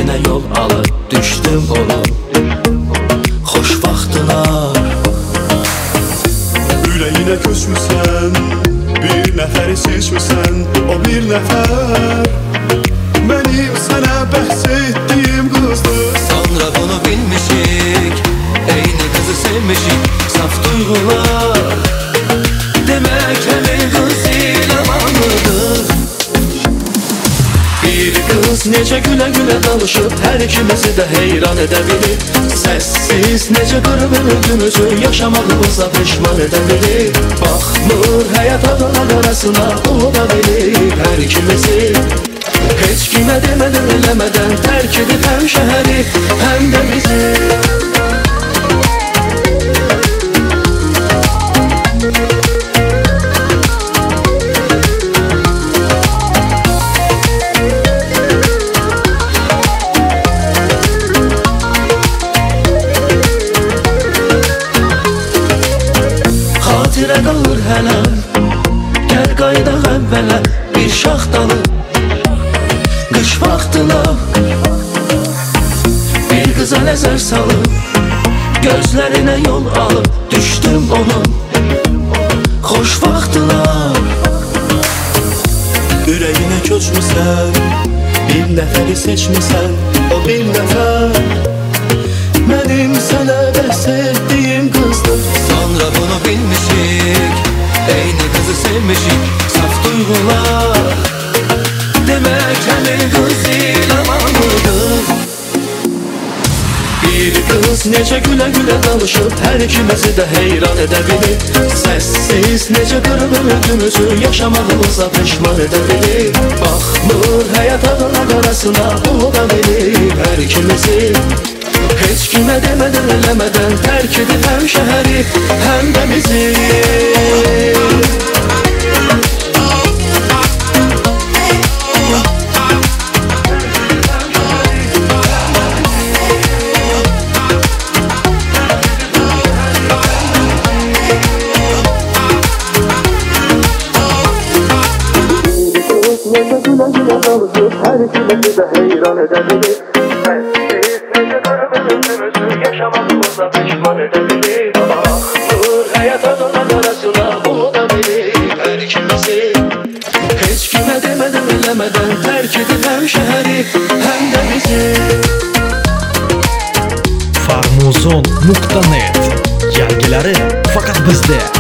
Gözlərinə yol alıb düşdüm onun xoş vaxtına. Ürəyinə köçmüsən, bir nəfəri seçmisən, o bir nəfər mənim sənə bəhs etdiyim qızdır. Sonra bunu bilmişik, eyni qızı sevmişik, saf duyğular demək həmin qız ilamanıdır. Bir qız necə gülə-gülə danışıb hər ikimizi də heyran edə bilir. Səssiz necə qırıb ömrümüzü yaşamağımıza peşman edə bilir. Baxmır həyat adamlar arasına, o da bilir hər ikimizi. Heç kimə demədən eləmədən tərk edib həm şəhəri, həm də bizi. Xatirə qalır hələ, gəl qaydaq əvvələ, bir şaxtalı qış vaxtına. Bir qıza nəzər salıb, gözlərinə yol alıb düşdüm onun xoş vaxtına. Ürəyinə köçmüsən, bir nəfəri seçmisən, o bir nəfər mənim sənə bəhs etdiyim qızdır. Sonra bunu bilmişik, eyni qızı sevmişik, saf duyğular demək həmin qız ilamanıdır. Bir qız necə gülə-gülə danışıb hər ikimizi də heyran edə bilir. Səssiz necə qırıb ömrümüzü yaşamağımıza peşman edə bilir. Baxmır həyat adamlar arasına, o da bilir hər ikimizi. Heç kimə demədən eləmədən tərk edib həm şəhəri, həm də bizi. Necə gülə-gülə danışıb hər ikimizi də heyran edə bilir. Səssiz necə qırıb ömrümüzü yaşamağımıza peşman edə bilir. Baxmır həyat adamlar arasına, o da bilir hər ikimizi. Heç kimə demədən eləmədən tərk edib həm şəhəri, həm də bizi. Farmuzon.net, yangiləri faqat bizdə.